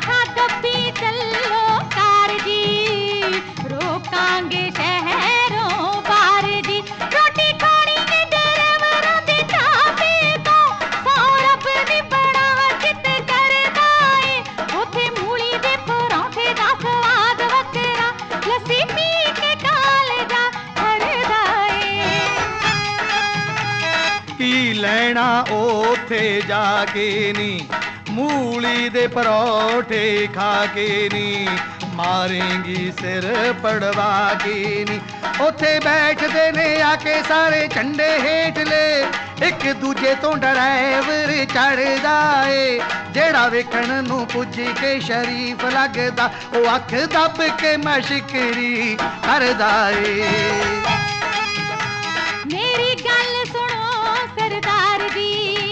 मथा दबी चलो कार जी, रोकांगे शहरों बार जी। रोटी खानी ने ड्राइवरां दे ढाबे तो, सौरभ दी बड़ा चित करदा ए। उथे मूली दे परांठे दा स्वाद वखरा, लस्सी पी के कालजा भरदा ए। की लैना ओथे जाके नी, मूली दे परौठे खा के नी, मारेंगी सिर पड़वा के नी। उथे बैठदे ने आके सारे झंडे हेठ ले, एक दूजे तो ड्राइवर चढ़दा ए। जेड़ा वेखण नूं पुज के शरीफ लगदा, ओ अख दब के मशकरी करदा ए। मेरी गल सुनो सरदार दी,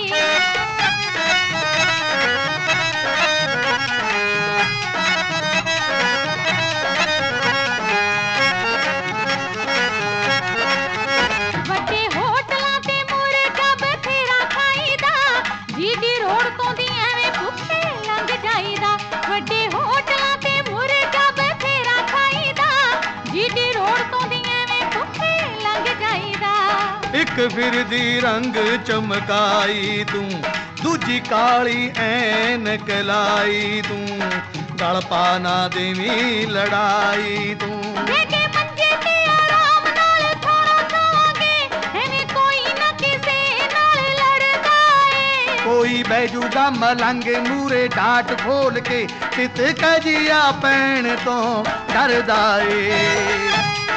ਵੱਡੇ ਹੋਟਲਾਂ ਤੇ ਮੁਰਗਾ ਬਥੇਰਾ ਖਾਈਦਾ, ਜੀਡੀ ਰੋਡ ਤੋਂ ਦੀ ਐਵੇਂ ਭੁੱਖੇ ਲੰਘ ਜਾਈਦਾ। ਵੱਡੇ ਹੋਟਲਾਂ ਤੇ ਮੁਰਗਾ ਬਥੇਰਾ ਖਾਈਦਾ, ਜੀਡੀ ਰੋਡ ਤੋਂ ਦੀ ਐਵੇਂ ਭੁੱਖੇ ਲੰਘ ਜਾਈਦਾ। एक फिरदी रंग चमकाई तू, दूजी काली ऐनक लाई तू, गल पाना देवी लड़ाई तू। देखे मंजे ते आराम नाल खाना खावांगे, एवें कोई ना किसे नाल लड़दा ए। कोई बैजूगा मलंग मूरे डाट खोल के, कित कजिया पैण तो डरदा ए।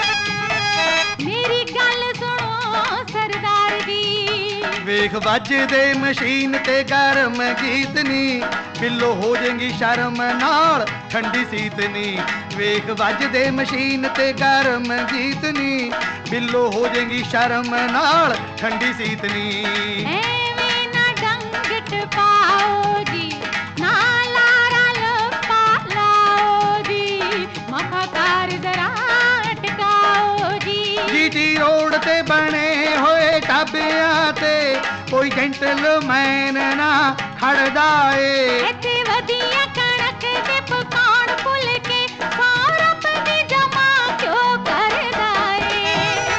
मेरी गल सुनो सरदार दी, वेख वजदे मशीन ते गरम गीत नी, बिल्लो हो जाएंगी शर्म नाल ठंडी सीत नी। वेख वजदे मशीन ते गरम गीत नी, बिल्लो हो जाएंगी शर्म नाल ठंडी सीत नी। एवें ना डंग टपाओ जी, ना लारा लपा लाओ जी, मखा कार जरा टकाओ जी। जीटी रोड ते बने होए ढाबियां ते, कोई जेंटलमैन ना खड़दा ए। इत्थे वधिया कणक ते पकाउण भुल के, सौरभ दी जमा क्यों करदा ए।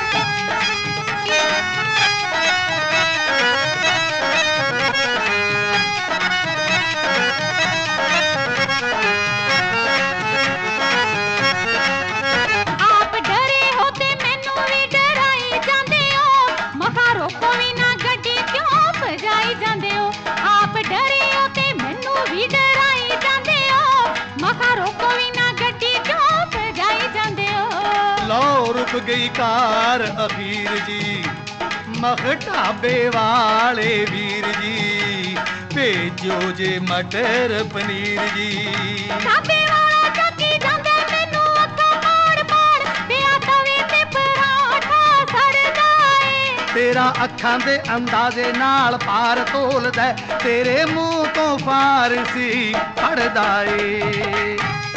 आप डरे हो ते मैनू भी डराई जांदे हो, मखा रोको भी ना गड्डी क्यों भजाई जांदे हो। आप डरे हो ते मैनू भी डराई जांदे हो, मखा रोको भी ना गड्डी क्यों भजाई जांदे हो। लो रुक गई कार अखीर जी, मख ढाबे वाले वीर जी, भेजो जे मटर पनीर जी। ढाबे वाला चकी जांदे मैनू अखा माड़ माड़, पिया तवे ते पराठा सड़दा ए। तेरा अखां दे अंदाजे नाल पार तोलदा, तेरे मुंह तो फारसी पढ़दा ए।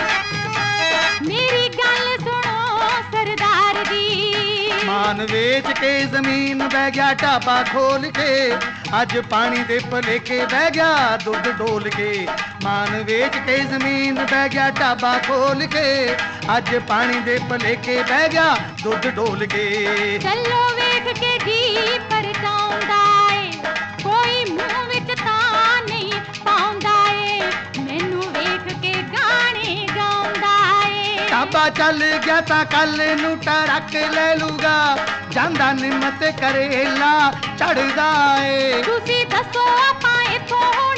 मेरी गल सुनो सरदार दी, मान वेच के जमीन बह गया ढाबा खोल के, अज पानी दे भलेखे बह गया दुध डोल के। मान वेच के जमीन बह गया ढाबा खोल के, अज पानी दे भलेखे बह गया दुध डोल के। चलो वेख के जी परचाउंदा ए, कोई मुंह विच तां नहीं पाउंदा ए। मैनू वेख के गाने गाउंदा ए। ढाबा चल गया ता कल नू टरक ले लूगा, जांदा निम्मत करेला चढ़दा ए। तुसी दसो आपां इत्थों